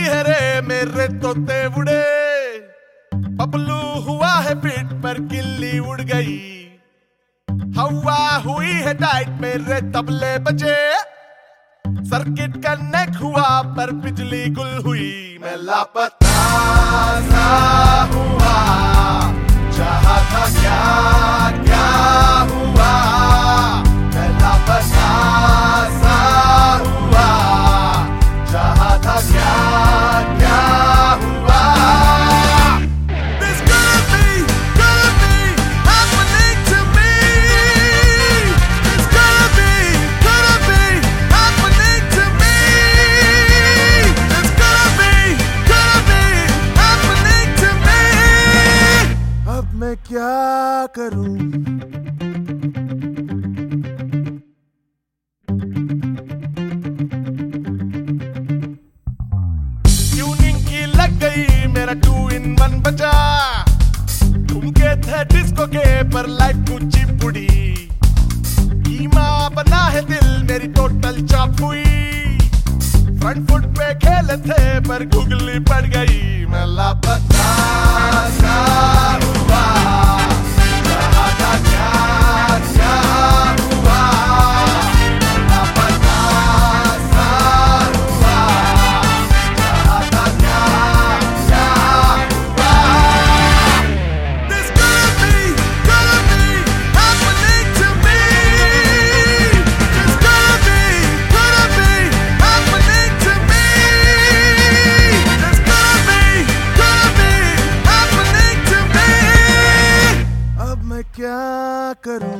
है रे मेरे तोते उड़े, बबलू हुआ है फिट पर गिल्ली उड़ गई। हवा हुई है टाइट मेरे तबले बजे, सर्किट कनेक्ट हुआ पर बिजली गुल हुई। मैं लापता सा हुआ, चाहा था क्या क्या हुआ। मैं लापता सा हुआ, चाहा था क्या क्या हुआ। This could be happening to me. This could be happening to me. This could be happening to me. अब मैं क्या करूं? ट्यूनिंग की लग गई मेरा 2-in-1 बजा, घूमके थे डिस्को के पर लाइफ ऊंची पुड़ी। कीमा बना है दिल मेरी टोटल चॉप हुई, फ्रंट फुट पे खेले थे पर गुगली पड़ गई। मैं लापता सा हुआ, चाहा था क्या क्या हुआ। मैं लापता सा हुआ, चाहा था क्या क्या हुआ। This could be happening to me. This could be happening to me. This could be happening to me. अब मैं क्या करूं?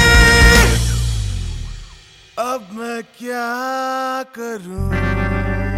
अब मैं क्या करूं?